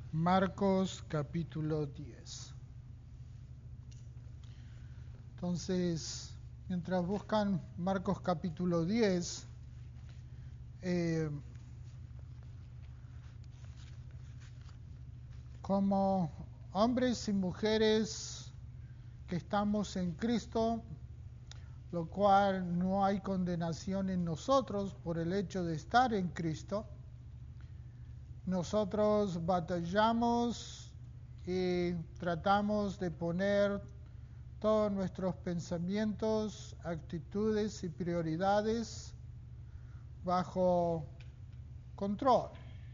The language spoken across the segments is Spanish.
Marcos capítulo 10. Entonces, mientras buscan Marcos capítulo 10, como hombres y mujeres que estamos en Cristo, lo cual no hay condenación en nosotros por el hecho de estar en Cristo, nosotros batallamos y tratamos de poner todos nuestros pensamientos, actitudes y prioridades bajo control.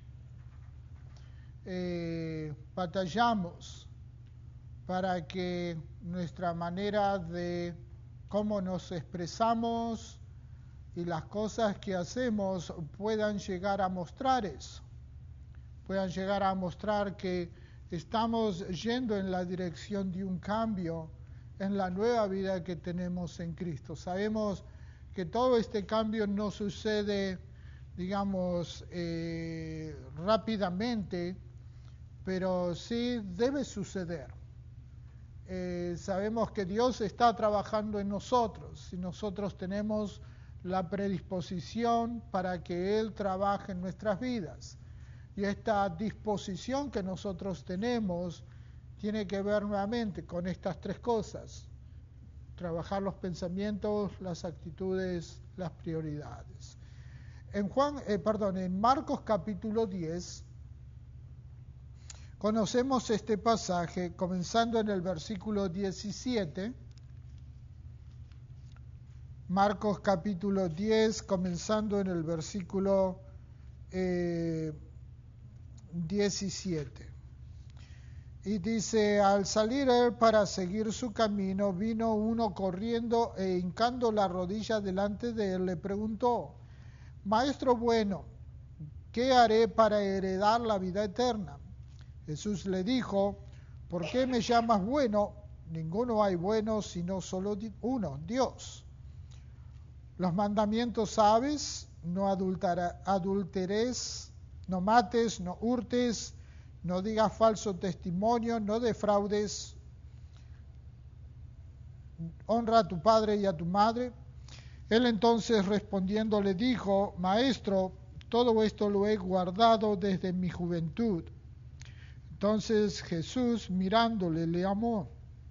Batallamos para que nuestra manera de cómo nos expresamos y las cosas que hacemos puedan llegar a mostrar eso, puedan llegar a mostrar que estamos yendo en la dirección de un cambio en la nueva vida que tenemos en Cristo. Sabemos que todo este cambio no sucede, rápidamente, pero sí debe suceder. Sabemos que Dios está trabajando en nosotros y nosotros tenemos la predisposición para que Él trabaje en nuestras vidas. Y esta disposición que nosotros tenemos tiene que ver nuevamente con estas tres cosas: trabajar los pensamientos, las actitudes, las prioridades. En Marcos capítulo 10 conocemos este pasaje comenzando en el versículo 17. Marcos capítulo 10, comenzando en el versículo 17. Y dice: al salir él para seguir su camino, vino uno corriendo e hincando la rodilla delante de él, le preguntó: Maestro bueno, ¿qué haré para heredar la vida eterna? Jesús le dijo: ¿por qué me llamas bueno? Ninguno hay bueno sino solo uno, Dios. Los mandamientos sabes: no adulteres, no mates, no hurtes, no digas falso testimonio, no defraudes, honra a tu padre y a tu madre. Él entonces respondiendo le dijo: Maestro, todo esto lo he guardado desde mi juventud. Entonces Jesús, mirándole, le amó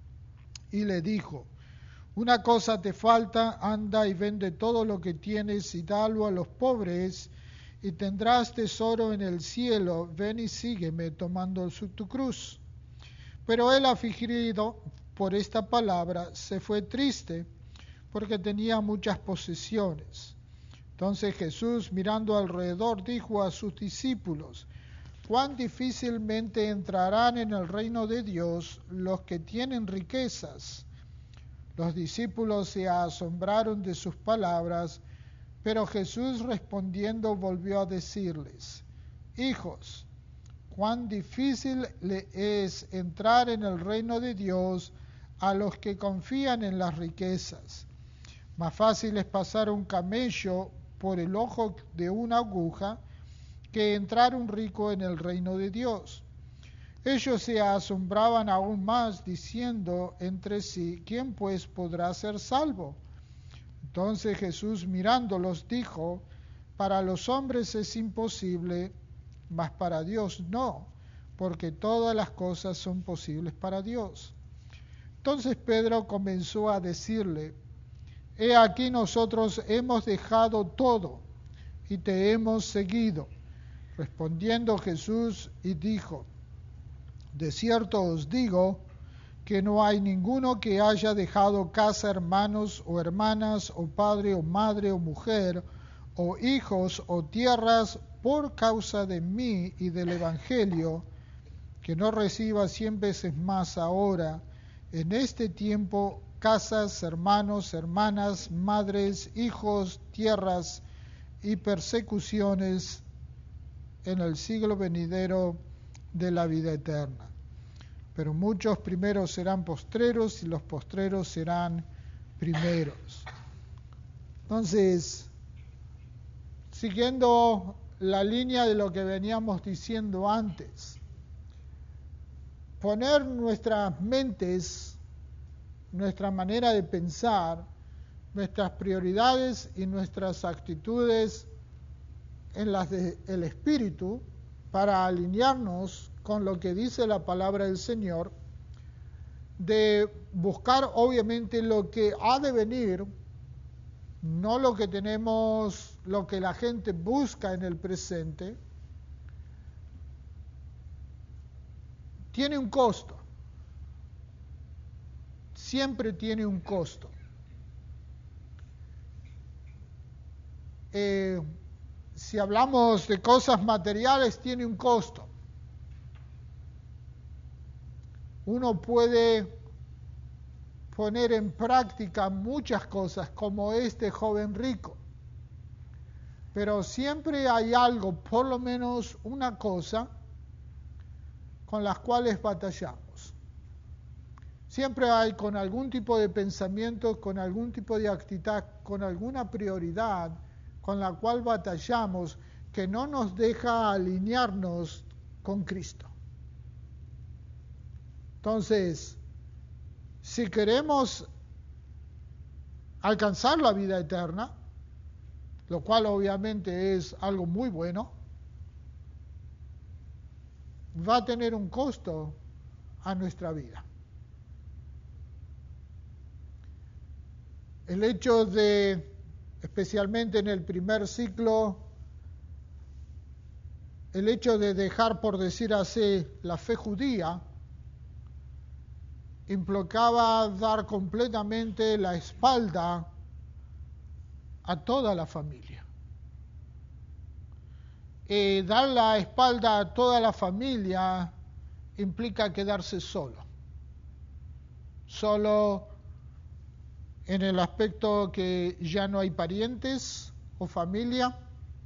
y le dijo: una cosa te falta, anda y vende todo lo que tienes y dalo a los pobres, y tendrás tesoro en el cielo. Ven y sígueme tomando tu cruz. Pero él, afligido por esta palabra, se fue triste, porque tenía muchas posesiones. Entonces Jesús, mirando alrededor, dijo a sus discípulos: cuán difícilmente entrarán en el reino de Dios los que tienen riquezas. Los discípulos se asombraron de sus palabras, pero Jesús respondiendo volvió a decirles: hijos, cuán difícil le es entrar en el reino de Dios a los que confían en las riquezas. Más fácil es pasar un camello por el ojo de una aguja que entrar un rico en el reino de Dios. Ellos se asombraban aún más, diciendo entre sí: ¿quién pues podrá ser salvo? Entonces Jesús, mirándolos, dijo: para los hombres es imposible, mas para Dios no, porque todas las cosas son posibles para Dios. Entonces Pedro comenzó a decirle: he aquí, nosotros hemos dejado todo y te hemos seguido. Respondiendo Jesús y dijo: de cierto os digo que no hay ninguno que haya dejado casa, hermanos o hermanas, o padre o madre o mujer, o hijos o tierras, por causa de mí y del Evangelio, que no reciba 100 veces más ahora, en este tiempo, casas, hermanos, hermanas, madres, hijos, tierras y persecuciones en el siglo venidero de la vida eterna. Pero muchos primeros serán postreros y los postreros serán primeros. Entonces, siguiendo la línea de lo que veníamos diciendo antes, poner nuestras mentes, nuestra manera de pensar, nuestras prioridades y nuestras actitudes en las del Espíritu para alinearnos con lo que dice la palabra del Señor, de buscar obviamente lo que ha de venir, no lo que tenemos, lo que la gente busca en el presente, tiene un costo. Siempre tiene un costo. Si hablamos de cosas materiales, tiene un costo. Uno puede poner en práctica muchas cosas, como este joven rico. Pero siempre hay algo, por lo menos una cosa, con las cuales batallamos. Siempre hay con algún tipo de pensamiento, con algún tipo de actitud, con alguna prioridad, con la cual batallamos, que no nos deja alinearnos con Cristo. Entonces, si queremos alcanzar la vida eterna, lo cual obviamente es algo muy bueno, va a tener un costo a nuestra vida. El hecho de, especialmente en el primer ciclo, el hecho de dejar, por decir así, la fe judía, implicaba dar completamente la espalda a toda la familia. Y dar la espalda a toda la familia implica quedarse solo. Solo en el aspecto que ya no hay parientes o familia,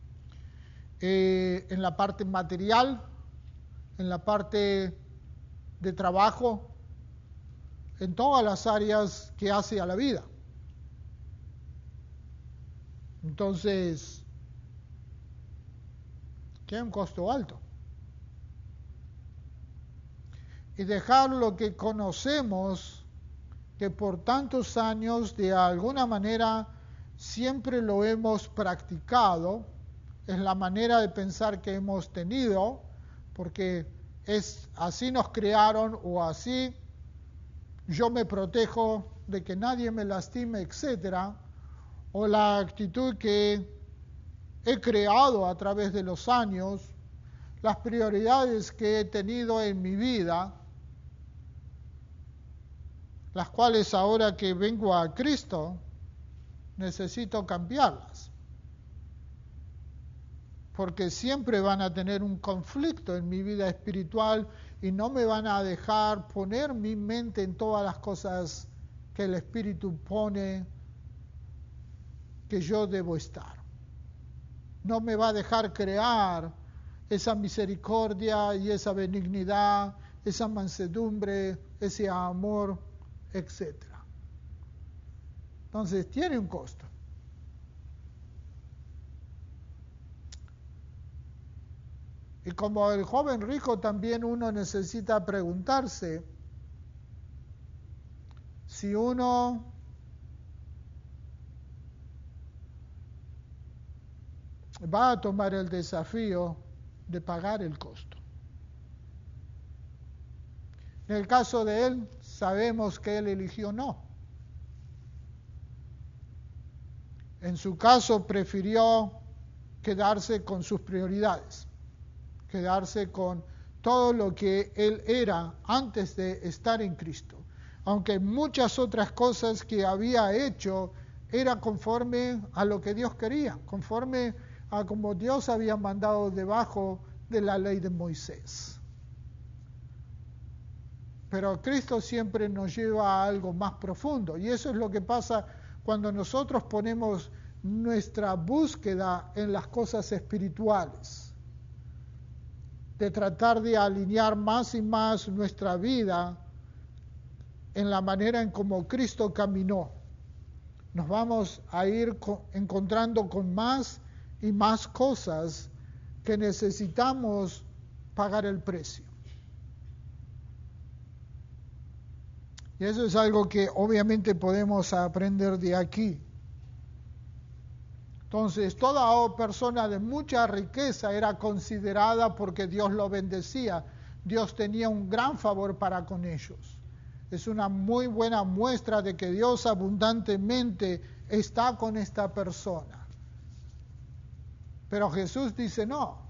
en la parte material, en la parte de trabajo, en todas las áreas que hace a la vida. Entonces, tiene un costo alto. Y dejar lo que conocemos, que por tantos años de alguna manera siempre lo hemos practicado, es la manera de pensar que hemos tenido, porque es así nos crearon o así yo me protejo de que nadie me lastime, etcétera, o la actitud que he creado a través de los años, las prioridades que he tenido en mi vida, las cuales ahora que vengo a Cristo necesito cambiarlas, porque siempre van a tener un conflicto en mi vida espiritual y no me van a dejar poner mi mente en todas las cosas que el Espíritu pone que yo debo estar. No me va a dejar crear esa misericordia y esa benignidad, esa mansedumbre, ese amor, etc. Entonces tiene un costo. Y como el joven rico, también uno necesita preguntarse si uno va a tomar el desafío de pagar el costo. En el caso de él, sabemos que él eligió no. En su caso, prefirió quedarse con sus prioridades, quedarse con todo lo que él era antes de estar en Cristo. Aunque muchas otras cosas que había hecho era conforme a lo que Dios quería, conforme a como Dios había mandado debajo de la ley de Moisés. Pero Cristo siempre nos lleva a algo más profundo, y eso es lo que pasa cuando nosotros ponemos nuestra búsqueda en las cosas espirituales, de tratar de alinear más y más nuestra vida en la manera en como Cristo caminó. Nos vamos a ir encontrando con más y más cosas que necesitamos pagar el precio. Y eso es algo que obviamente podemos aprender de aquí. Entonces, toda persona de mucha riqueza era considerada porque Dios lo bendecía. Dios tenía un gran favor para con ellos. Es una muy buena muestra de que Dios abundantemente está con esta persona. Pero Jesús dice no.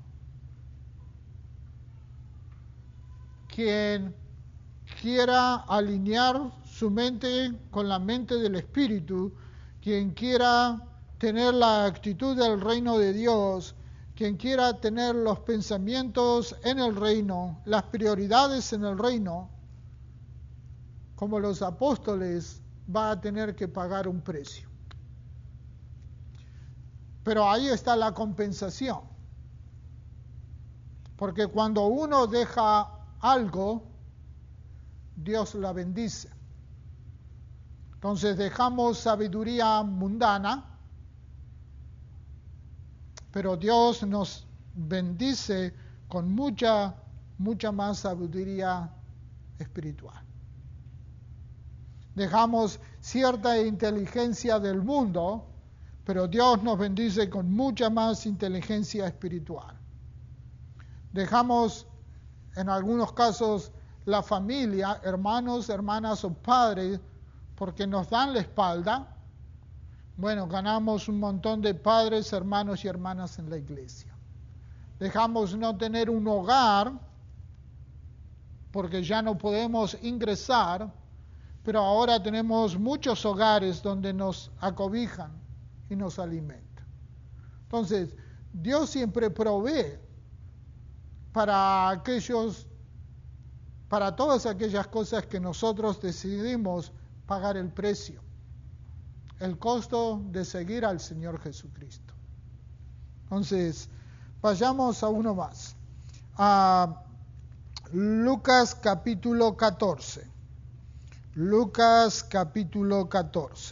Quien quiera alinear su mente con la mente del Espíritu, quien quiera tener la actitud del reino de Dios, quien quiera tener los pensamientos en el reino, las prioridades en el reino, como los apóstoles, va a tener que pagar un precio. Pero ahí está la compensación. Porque cuando uno deja algo, Dios la bendice. Entonces dejamos sabiduría mundana, pero Dios nos bendice con mucha más sabiduría espiritual. Dejamos cierta inteligencia del mundo, pero Dios nos bendice con mucha más inteligencia espiritual. Dejamos, en algunos casos, la familia, hermanos, hermanas o padres, porque nos dan la espalda. Bueno, ganamos un montón de padres, hermanos y hermanas en la iglesia. Dejamos no tener un hogar, porque ya no podemos ingresar, pero ahora tenemos muchos hogares donde nos acobijan y nos alimentan. Entonces, Dios siempre provee para todas aquellas cosas que nosotros decidimos pagar el precio, el costo de seguir al Señor Jesucristo. Entonces, vayamos a uno más, a Lucas capítulo 14. Lucas capítulo 14.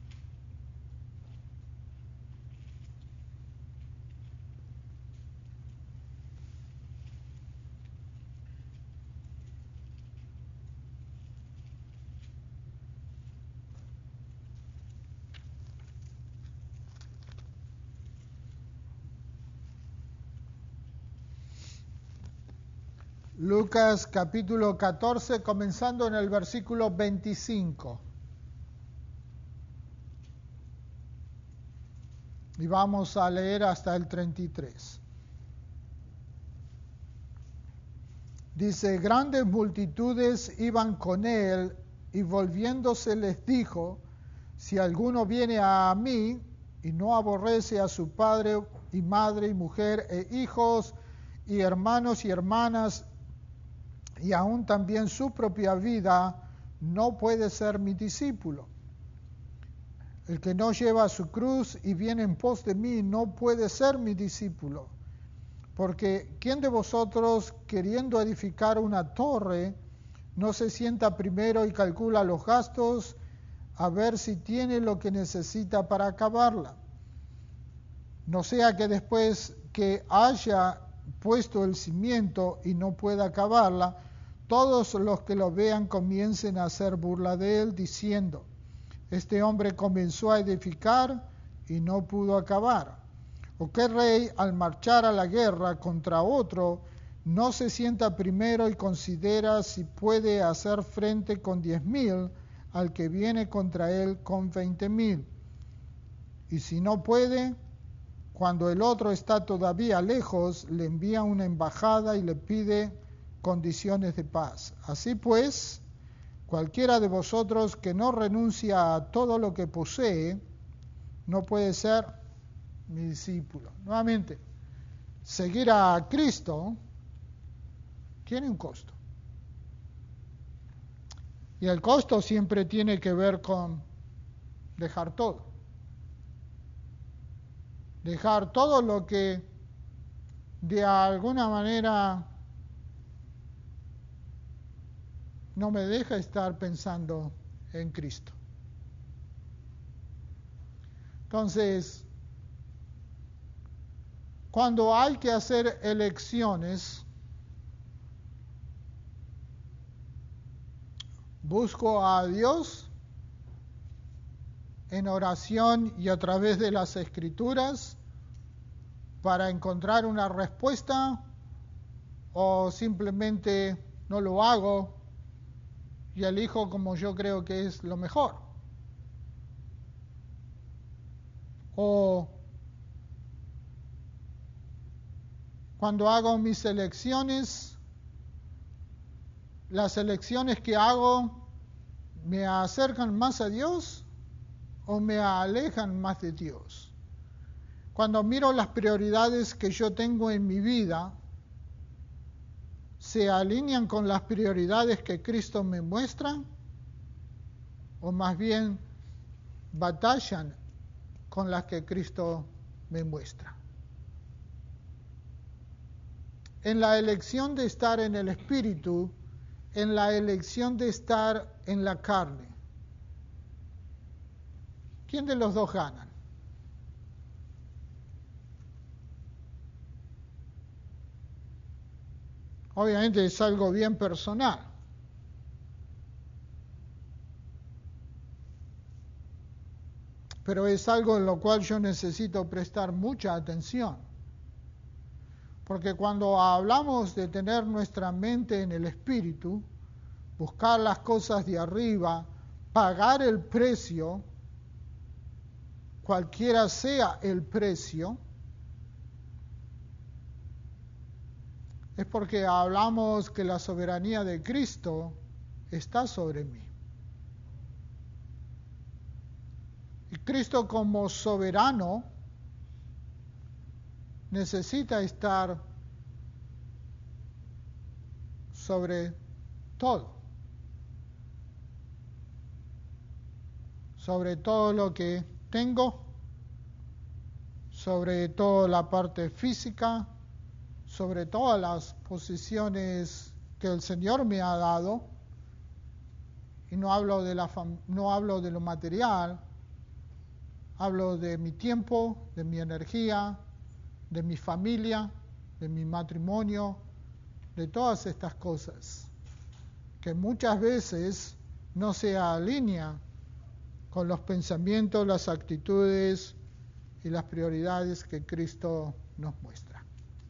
Lucas capítulo 14, comenzando en el versículo 25. Y vamos a leer hasta el 33. Dice, grandes multitudes iban con él, y volviéndose les dijo, si alguno viene a mí y no aborrece a su padre y madre y mujer e hijos y hermanos y hermanas, y aún también su propia vida, no puede ser mi discípulo. El que no lleva su cruz y viene en pos de mí, no puede ser mi discípulo. Porque ¿quién de vosotros, queriendo edificar una torre, no se sienta primero y calcula los gastos, a ver si tiene lo que necesita para acabarla? No sea que después que haya puesto el cimiento y no pueda acabarla, todos los que lo vean comiencen a hacer burla de él, diciendo, este hombre comenzó a edificar y no pudo acabar. ¿O qué rey, al marchar a la guerra contra otro, no se sienta primero y considera si puede hacer frente con 10,000 al que viene contra él con 20,000? Y si no puede, cuando el otro está todavía lejos, le envía una embajada y le pide condiciones de paz. Así pues, cualquiera de vosotros que no renuncia a todo lo que posee, no puede ser mi discípulo. Nuevamente, seguir a Cristo tiene un costo. Y el costo siempre tiene que ver con dejar todo. Dejar todo lo que de alguna manera no me deja estar pensando en Cristo. Entonces, cuando hay que hacer elecciones, busco a Dios en oración y a través de las Escrituras para encontrar una respuesta, o simplemente no lo hago y elijo como yo creo que es lo mejor. O cuando hago mis elecciones, las elecciones que hago me acercan más a Dios o me alejan más de Dios. Cuando miro las prioridades que yo tengo en mi vida, ¿se alinean con las prioridades que Cristo me muestra? ¿O más bien batallan con las que Cristo me muestra? En la elección de estar en el Espíritu, en la elección de estar en la carne, ¿quién de los dos gana? Obviamente es algo bien personal. Pero es algo en lo cual yo necesito prestar mucha atención. Porque cuando hablamos de tener nuestra mente en el Espíritu, buscar las cosas de arriba, pagar el precio, cualquiera sea el precio, es porque hablamos que la soberanía de Cristo está sobre mí. Y Cristo como soberano necesita estar sobre todo. Sobre todo lo que tengo, sobre toda la parte física, sobre todas las posiciones que el Señor me ha dado. Y no hablo de lo material, hablo de mi tiempo, de mi energía, de mi familia, de mi matrimonio, de todas estas cosas que muchas veces no se alinean con los pensamientos, las actitudes y las prioridades que Cristo nos muestra.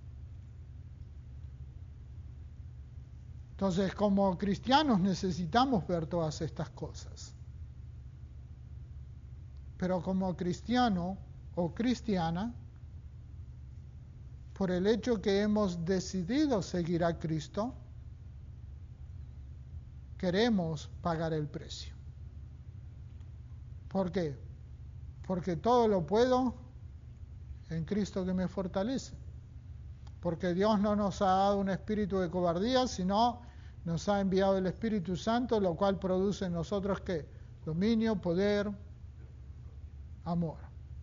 Entonces, como cristianos necesitamos ver todas estas cosas. Pero como cristiano o cristiana, por el hecho que hemos decidido seguir a Cristo, queremos pagar el precio. ¿Por qué? Porque todo lo puedo en Cristo que me fortalece. Porque Dios no nos ha dado un espíritu de cobardía, sino nos ha enviado el Espíritu Santo, lo cual produce en nosotros ¿qué? Dominio, poder, amor.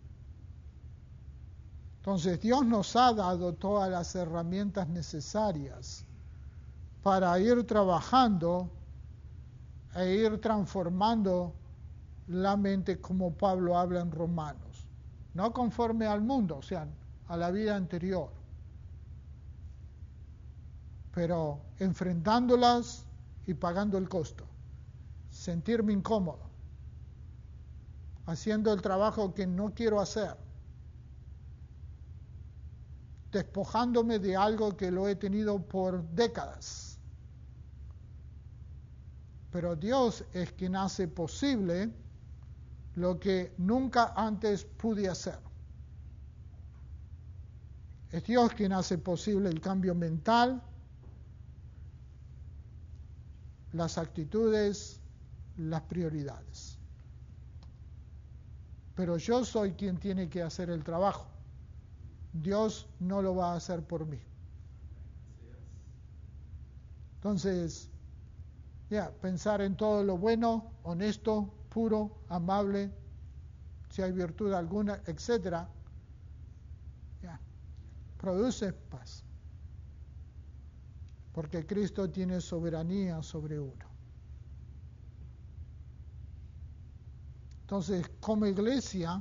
Entonces Dios nos ha dado todas las herramientas necesarias para ir trabajando e ir transformando la mente, como Pablo habla en Romanos, no conforme al mundo, o sea, a la vida anterior, pero enfrentándolas y pagando el costo, sentirme incómodo, haciendo el trabajo que no quiero hacer, despojándome de algo que lo he tenido por décadas. Pero Dios es quien hace posible lo que nunca antes pude hacer. Es Dios quien hace posible el cambio mental, las actitudes, las prioridades. Pero yo soy quien tiene que hacer el trabajo. Dios no lo va a hacer por mí. Entonces, pensar en todo lo bueno, honesto, puro, amable, si hay virtud alguna, etcétera, produce paz. Porque Cristo tiene soberanía sobre uno. Entonces, como iglesia,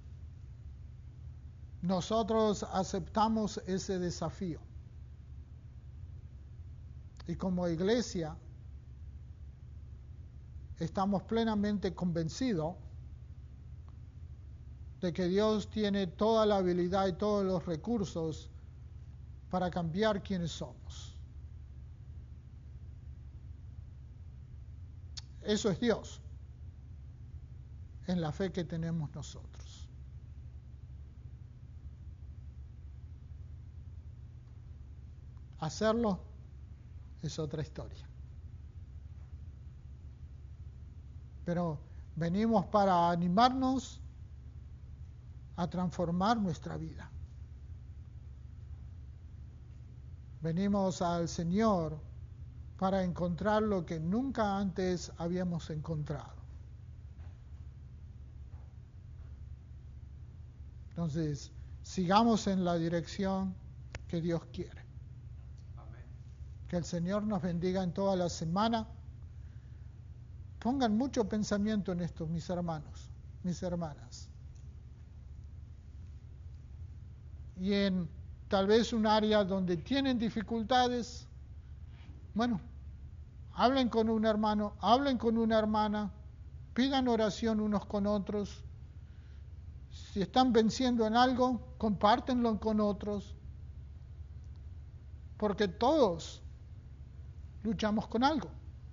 nosotros aceptamos ese desafío. Y como iglesia, estamos plenamente convencidos de que Dios tiene toda la habilidad y todos los recursos para cambiar quienes somos. Eso es Dios, en la fe que tenemos nosotros. Hacerlo es otra historia. Pero venimos para animarnos a transformar nuestra vida. Venimos al Señor para encontrar lo que nunca antes habíamos encontrado. Entonces, sigamos en la dirección que Dios quiere. Amén. Que el Señor nos bendiga en toda la semana. Pongan mucho pensamiento en esto, mis hermanos, mis hermanas. Y en tal vez un área donde tienen dificultades, bueno, hablen con un hermano, hablen con una hermana, pidan oración unos con otros. Si están venciendo en algo, compártenlo con otros. Porque todos luchamos con algo.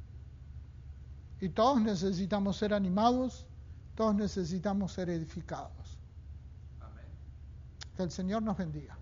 Y todos necesitamos ser animados, todos necesitamos ser edificados. Amén. Que el Señor nos bendiga.